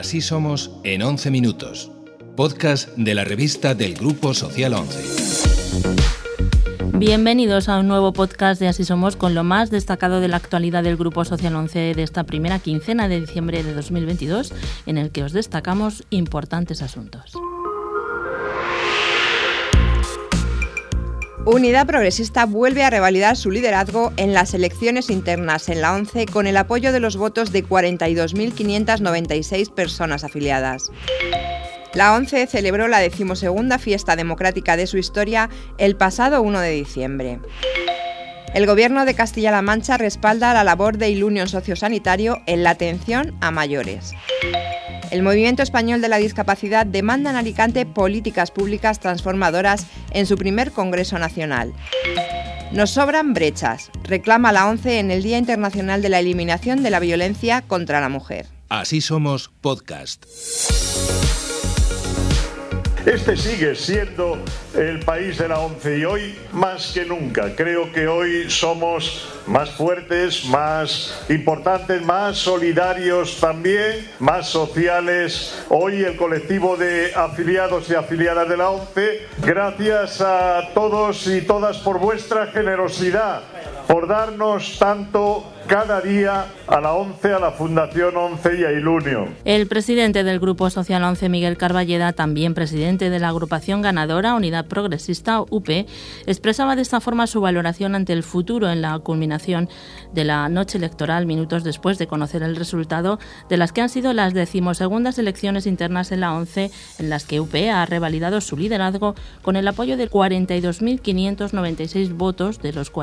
Así somos en 11 minutos. Podcast de la revista del Grupo Social 11. Bienvenidos a un nuevo podcast de Así Somos con lo más destacado de la actualidad del Grupo Social 11 de esta primera quincena de diciembre de 2022, en el que os destacamos importantes asuntos. Unidad Progresista vuelve a revalidar su liderazgo en las elecciones internas en la ONCE con el apoyo de los votos de 42.596 personas afiliadas. La ONCE celebró la 12ª fiesta democrática de su historia el pasado 1 de diciembre. El Gobierno de Castilla-La Mancha respalda la labor de Ilunion Sociosanitario en la atención a mayores. El Movimiento Español de la Discapacidad demanda en Alicante políticas públicas transformadoras en su primer Congreso Nacional. Nos sobran brechas, reclama la ONCE en el Día Internacional de la Eliminación de la Violencia contra la Mujer. Así Somos Podcast. Este sigue siendo el país de la ONCE y hoy más que nunca. Creo que hoy somos más fuertes, más importantes, más solidarios también, más sociales. Hoy el colectivo de afiliados y afiliadas de la ONCE, gracias a todos y todas por vuestra generosidad, por darnos tanto cada día a la ONCE, a la Fundación ONCE y a Ilunion. El presidente del Grupo Social 11, Miguel Carballeda, también presidente de la agrupación ganadora Unidad Progresista, UP, expresaba de esta forma su valoración ante el futuro en la culminación de la noche electoral, minutos después de conocer el resultado de las que han sido las 12ª elecciones internas en la ONCE, en las que UP ha revalidado su liderazgo con el apoyo de 42.596 votos de los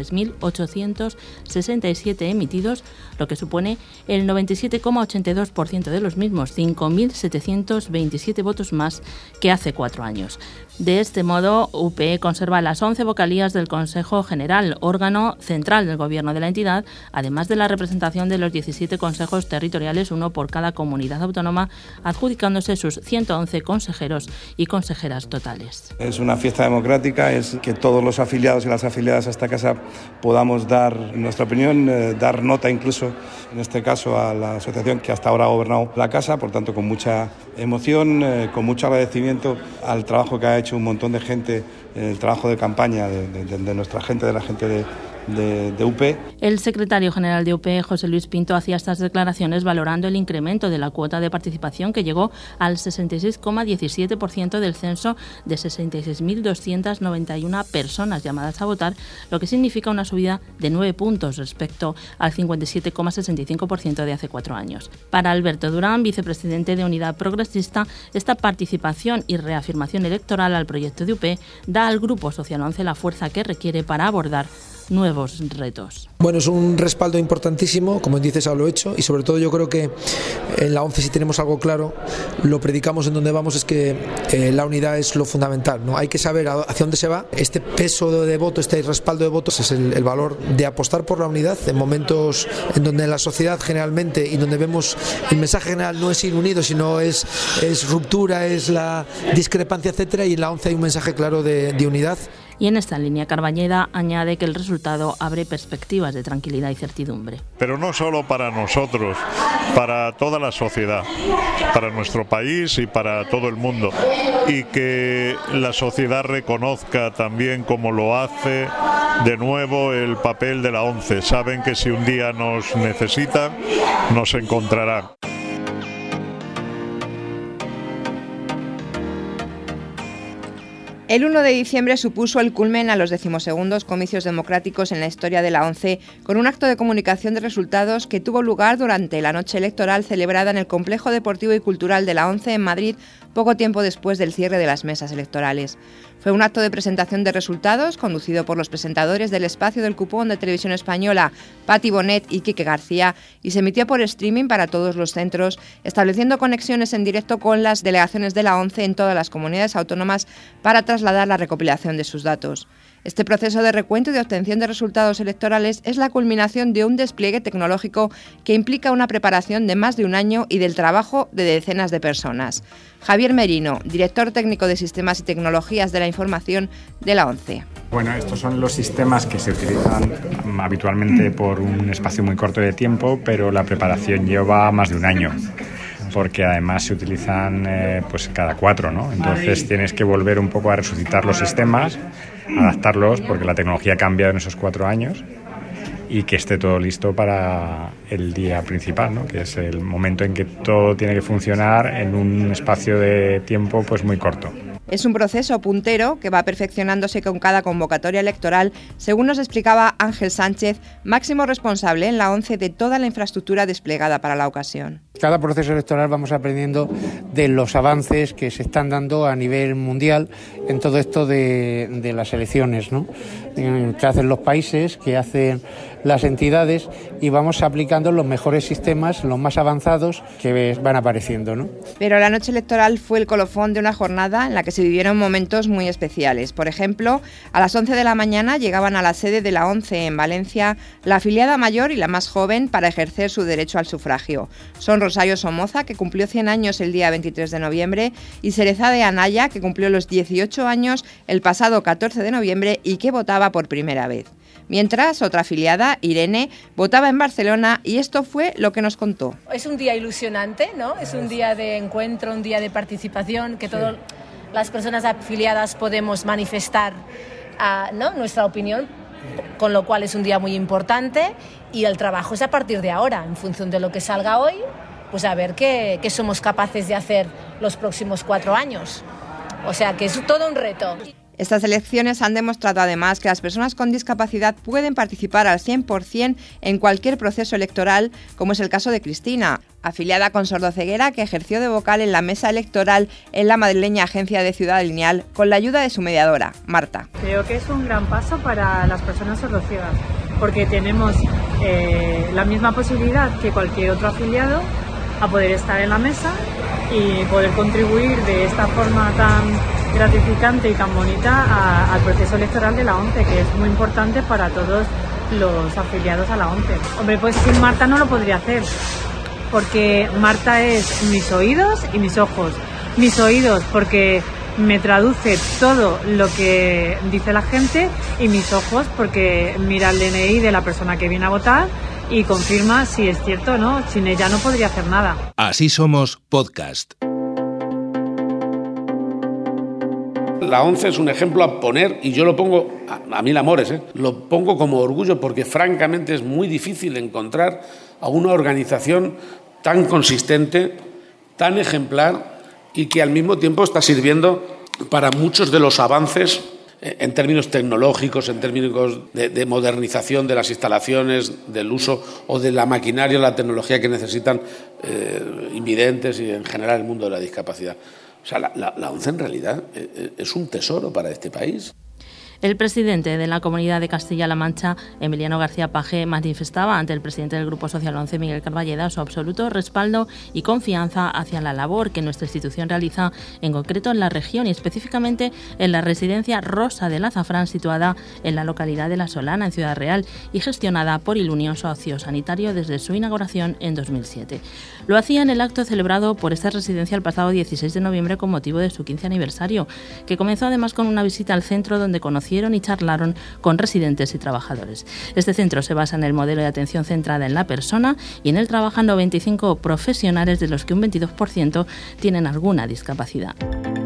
43.867 emitidos, lo que supone el 97,82% de los mismos, 5.727 votos más que hace 4 años. De este modo, UP conserva las 11 vocalías del Consejo General, órgano central del gobierno de la entidad, además de la representación de los 17 consejos territoriales, uno por cada comunidad autónoma, adjudicándose sus 111 consejeros y consejeras totales. Es una fiesta democrática, es que todos los afiliados y las afiliadas a esta casa podamos dar nuestra opinión, dar nota incluso, en este caso, a la asociación que hasta ahora ha gobernado la casa, por tanto con mucha emoción, con mucho agradecimiento al trabajo que ha hecho un montón de gente, el trabajo de campaña de nuestra gente, de la gente de UP. El secretario general de UP, José Luis Pinto, hacía estas declaraciones valorando el incremento de la cuota de participación que llegó al 66,17% del censo de 66.291 personas llamadas a votar, lo que significa una subida de 9 puntos respecto al 57,65% de hace 4 años. Para Alberto Durán, vicepresidente de Unidad Progresista, esta participación y reafirmación electoral al proyecto de UP da al Grupo Social 11 la fuerza que requiere para abordar nuevos retos. Bueno, es un respaldo importantísimo, como dices, a lo hecho, y sobre todo yo creo que en la ONCE, si tenemos algo claro, lo predicamos en donde vamos, es que la unidad es lo fundamental, ¿no? Hay que saber hacia dónde se va. Este peso de voto, este respaldo de votos es el valor de apostar por la unidad en momentos en donde la sociedad generalmente, y donde vemos el mensaje general no es ir unidos, sino es ruptura, es la discrepancia, etcétera, y en la ONCE hay un mensaje claro de unidad. Y en esta línea, Carballeda añade que el resultado abre perspectivas de tranquilidad y certidumbre. Pero no solo para nosotros, para toda la sociedad, para nuestro país y para todo el mundo. Y que la sociedad reconozca también, como lo hace de nuevo, el papel de la ONCE. Saben que si un día nos necesitan, nos encontrarán. El 1 de diciembre supuso el culmen a los 12º comicios democráticos en la historia de la ONCE, con un acto de comunicación de resultados que tuvo lugar durante la noche electoral celebrada en el Complejo Deportivo y Cultural de la ONCE en Madrid, poco tiempo después del cierre de las mesas electorales. Fue un acto de presentación de resultados conducido por los presentadores del espacio del cupón de Televisión Española, Pati Bonet y Quique García, y se emitió por streaming para todos los centros, estableciendo conexiones en directo con las delegaciones de la ONCE en todas las comunidades autónomas para trasladar la recopilación de sus datos. Este proceso de recuento y de obtención de resultados electorales es la culminación de un despliegue tecnológico que implica una preparación de más de un año y del trabajo de decenas de personas. Javier Merino, director técnico de Sistemas y Tecnologías de la Información de la ONCE. Bueno, estos son los sistemas que se utilizan habitualmente por un espacio muy corto de tiempo, pero la preparación lleva más de un año. porque además se utilizan pues cada 4, ¿no? Entonces tienes que volver un poco a resucitar los sistemas, adaptarlos, porque la tecnología cambia en esos 4 años, y que esté todo listo para el día principal, ¿no? Que es el momento en que todo tiene que funcionar en un espacio de tiempo pues muy corto. Es un proceso puntero que va perfeccionándose con cada convocatoria electoral, según nos explicaba Ángel Sánchez, máximo responsable en la ONCE de toda la infraestructura desplegada para la ocasión. Cada proceso electoral vamos aprendiendo de los avances que se están dando a nivel mundial en todo esto de las elecciones, ¿no? Que hacen los países, que hacen las entidades, y vamos aplicando los mejores sistemas, los más avanzados que van apareciendo, ¿no? Pero la noche electoral fue el colofón de una jornada en la que se vivieron momentos muy especiales. Por ejemplo, a las 11 de la mañana llegaban a la sede de la ONCE en Valencia la afiliada mayor y la más joven para ejercer su derecho al sufragio. Son Rosario Somoza, que cumplió 100 años el día 23 de noviembre, y Cerezade Anaya, que cumplió los 18 años el pasado 14 de noviembre y que votaba por primera vez. Mientras, otra afiliada, Irene, votaba en Barcelona, y esto fue lo que nos contó. Es un día ilusionante, ¿no? Es un día de encuentro, un día de participación, que todas las personas afiliadas podemos manifestar ¿no? nuestra opinión, con lo cual es un día muy importante, y el trabajo es a partir de ahora, en función de lo que salga hoy, pues a ver qué somos capaces de hacer los próximos 4 años. O sea que es todo un reto. Estas elecciones han demostrado además que las personas con discapacidad pueden participar al 100% en cualquier proceso electoral, como es el caso de Cristina, afiliada con sordoceguera, que ejerció de vocal en la mesa electoral en la madrileña Agencia de Ciudad Lineal con la ayuda de su mediadora, Marta. Creo que es un gran paso para las personas sordociegas, porque tenemos la misma posibilidad que cualquier otro afiliado a poder estar en la mesa y poder contribuir de esta forma tan gratificante y tan bonita al proceso electoral de la ONCE, que es muy importante para todos los afiliados a la ONCE. Hombre, pues sin Marta no lo podría hacer, porque Marta es mis oídos y mis ojos. Mis oídos porque me traduce todo lo que dice la gente, y mis ojos porque mira el DNI de la persona que viene a votar y confirma si es cierto o no. Sin ella no podría hacer nada. Así Somos Podcast. La ONCE es un ejemplo a poner, y yo lo pongo, a mil amores, lo pongo como orgullo, porque francamente es muy difícil encontrar a una organización tan consistente, tan ejemplar, y que al mismo tiempo está sirviendo para muchos de los avances en términos tecnológicos, en términos de modernización de las instalaciones, del uso o de la maquinaria o la tecnología que necesitan invidentes y en general el mundo de la discapacidad. O sea, la ONCE en realidad es un tesoro para este país. El presidente de la Comunidad de Castilla-La Mancha, Emiliano García Paje, manifestaba ante el presidente del Grupo Social 11, Miguel Carballeda, su absoluto respaldo y confianza hacia la labor que nuestra institución realiza, en concreto en la región y específicamente en la residencia Rosa del Azafrán, situada en la localidad de La Solana, en Ciudad Real, y gestionada por Ilunión Sociosanitario desde su inauguración en 2007. Lo hacía en el acto celebrado por esta residencia el pasado 16 de noviembre con motivo de su 15 aniversario, que comenzó además con una visita al centro donde conocieron y charlaron con residentes y trabajadores. Este centro se basa en el modelo de atención centrada en la persona, y en él trabajan 95 profesionales, de los que un 22% tienen alguna discapacidad.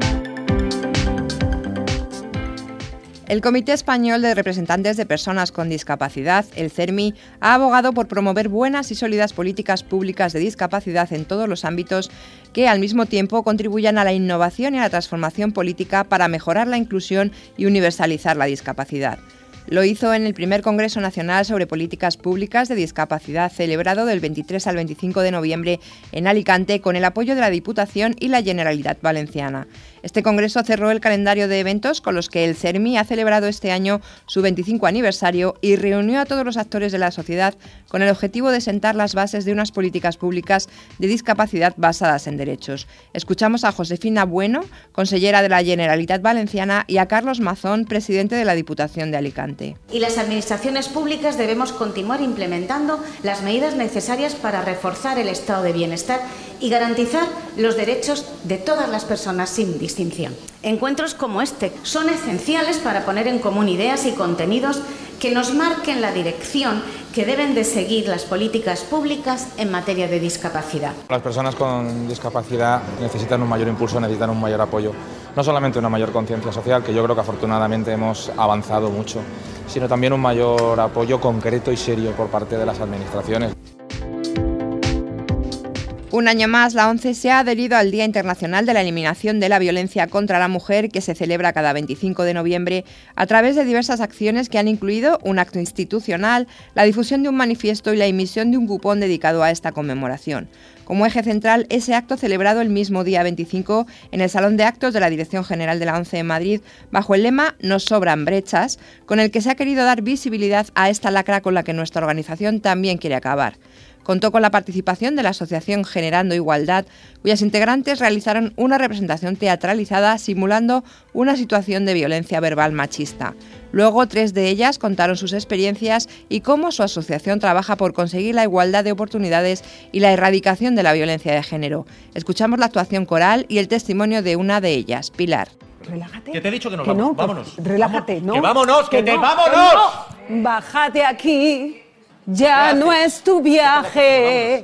El Comité Español de Representantes de Personas con Discapacidad, el CERMI, ha abogado por promover buenas y sólidas políticas públicas de discapacidad en todos los ámbitos que al mismo tiempo contribuyan a la innovación y a la transformación política para mejorar la inclusión y universalizar la discapacidad. Lo hizo en el primer Congreso Nacional sobre Políticas Públicas de Discapacidad, celebrado del 23 al 25 de noviembre en Alicante, con el apoyo de la Diputación y la Generalitat Valenciana. Este congreso cerró el calendario de eventos con los que el CERMI ha celebrado este año su 25 aniversario y reunió a todos los actores de la sociedad con el objetivo de sentar las bases de unas políticas públicas de discapacidad basadas en derechos. Escuchamos a Josefina Bueno, consellera de la Generalitat Valenciana, y a Carlos Mazón, presidente de la Diputación de Alicante. Y las administraciones públicas debemos continuar implementando las medidas necesarias para reforzar el estado de bienestar y garantizar los derechos de todas las personas sin distinción. Encuentros como este son esenciales para poner en común ideas y contenidos que nos marquen la dirección que deben de seguir las políticas públicas en materia de discapacidad. Las personas con discapacidad necesitan un mayor impulso, necesitan un mayor apoyo, no solamente una mayor conciencia social, que yo creo que afortunadamente hemos avanzado mucho, sino también un mayor apoyo concreto y serio por parte de las administraciones. Un año más, la ONCE se ha adherido al Día Internacional de la Eliminación de la Violencia contra la Mujer, que se celebra cada 25 de noviembre a través de diversas acciones que han incluido un acto institucional, la difusión de un manifiesto y la emisión de un cupón dedicado a esta conmemoración. Como eje central, ese acto celebrado el mismo día 25 en el Salón de Actos de la Dirección General de la ONCE en Madrid, bajo el lema "Nos sobran brechas", con el que se ha querido dar visibilidad a esta lacra con la que nuestra organización también quiere acabar. Contó con la participación de la asociación Generando Igualdad, cuyas integrantes realizaron una representación teatralizada simulando una situación de violencia verbal machista. Luego, 3 de ellas contaron sus experiencias y cómo su asociación trabaja por conseguir la igualdad de oportunidades y la erradicación de la violencia de género. Escuchamos la actuación coral y el testimonio de una de ellas, Pilar. Relájate. Que te he dicho que nos vamos, vámonos. Relájate, ¿no? ¡Que vámonos, que te no, vámonos! Que no. Bájate aquí. Ya no es tu viaje,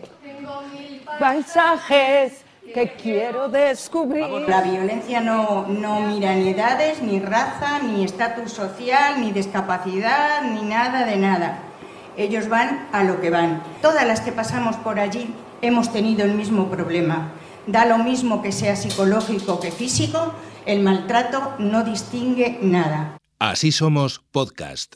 paisajes que quiero descubrir. La violencia no mira ni edades, ni raza, ni estatus social, ni discapacidad, ni nada de nada. Ellos van a lo que van. Todas las que pasamos por allí hemos tenido el mismo problema. Da lo mismo que sea psicológico que físico, el maltrato no distingue nada. Así Somos Podcast.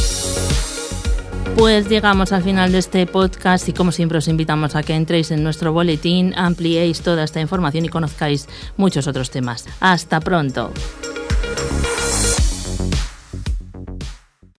Pues llegamos al final de este podcast y como siempre os invitamos a que entréis en nuestro boletín, ampliéis toda esta información y conozcáis muchos otros temas. ¡Hasta pronto!